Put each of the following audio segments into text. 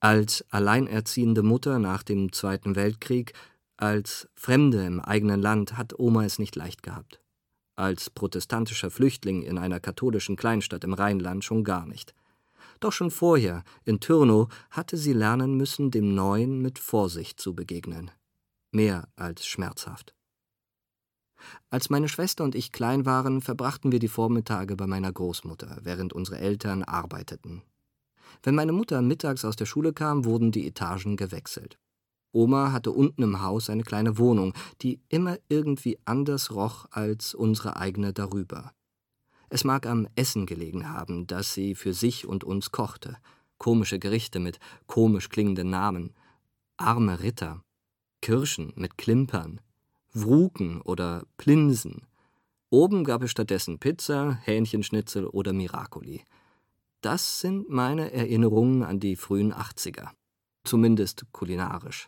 Als alleinerziehende Mutter nach dem Zweiten Weltkrieg, als Fremde im eigenen Land hat Oma es nicht leicht gehabt. Als protestantischer Flüchtling in einer katholischen Kleinstadt im Rheinland schon gar nicht. Doch schon vorher, in Türnow, hatte sie lernen müssen, dem Neuen mit Vorsicht zu begegnen. Mehr als schmerzhaft. Als meine Schwester und ich klein waren, verbrachten wir die Vormittage bei meiner Großmutter, während unsere Eltern arbeiteten. Wenn meine Mutter mittags aus der Schule kam, wurden die Etagen gewechselt. Oma hatte unten im Haus eine kleine Wohnung, die immer irgendwie anders roch als unsere eigene darüber. Es mag am Essen gelegen haben, das sie für sich und uns kochte. Komische Gerichte mit komisch klingenden Namen. Arme Ritter, Kirschen mit Klimpern, Wruken oder Plinsen. Oben gab es stattdessen Pizza, Hähnchenschnitzel oder Miracoli. Das sind meine Erinnerungen an die frühen 80er. Zumindest kulinarisch.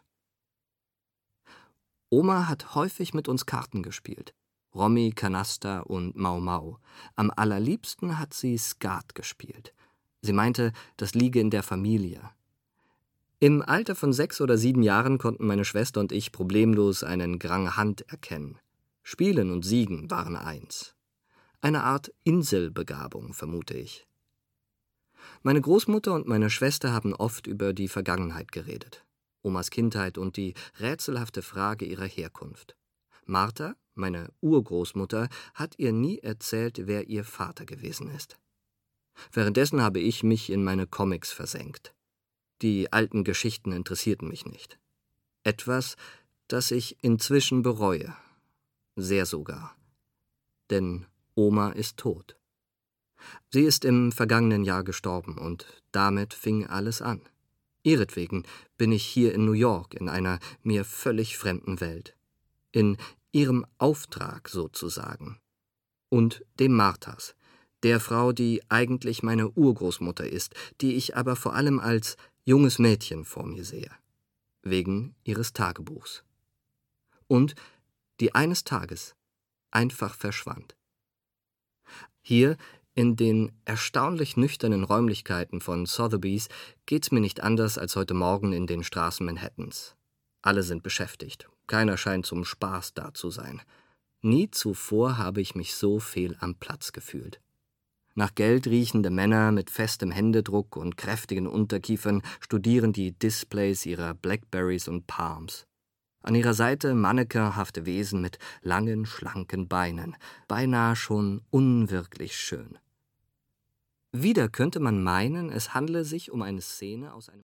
Oma hat häufig mit uns Karten gespielt. Romy, Kanasta und Mau Mau. Am allerliebsten hat sie Skat gespielt. Sie meinte, das liege in der Familie. Im Alter von 6 oder 7 Jahren konnten meine Schwester und ich problemlos einen Grand Hand erkennen. Spielen und Siegen waren eins. Eine Art Inselbegabung, vermute ich. Meine Großmutter und meine Schwester haben oft über die Vergangenheit geredet. Omas Kindheit und die rätselhafte Frage ihrer Herkunft. Martha, meine Urgroßmutter, hat ihr nie erzählt, wer ihr Vater gewesen ist. Währenddessen habe ich mich in meine Comics versenkt. Die alten Geschichten interessierten mich nicht. Etwas, das ich inzwischen bereue. Sehr sogar. Denn Oma ist tot. Sie ist im vergangenen Jahr gestorben und damit fing alles an. Ihretwegen bin ich hier in New York, in einer mir völlig fremden Welt. In ihrem Auftrag sozusagen. Und dem Marthas, der Frau, die eigentlich meine Urgroßmutter ist, die ich aber vor allem als junges Mädchen vor mir sehe. Wegen ihres Tagebuchs. Und die eines Tages einfach verschwand. Hier, in den erstaunlich nüchternen Räumlichkeiten von Sotheby's geht's mir nicht anders als heute Morgen in den Straßen Manhattans. Alle sind beschäftigt, keiner scheint zum Spaß da zu sein. Nie zuvor habe ich mich so fehl am Platz gefühlt. Nach Geld riechende Männer mit festem Händedruck und kräftigen Unterkiefern studieren die Displays ihrer Blackberries und Palms. An ihrer Seite mannequinhafte Wesen mit langen, schlanken Beinen, beinahe schon unwirklich schön. Wieder könnte man meinen, es handle sich um eine Szene aus einem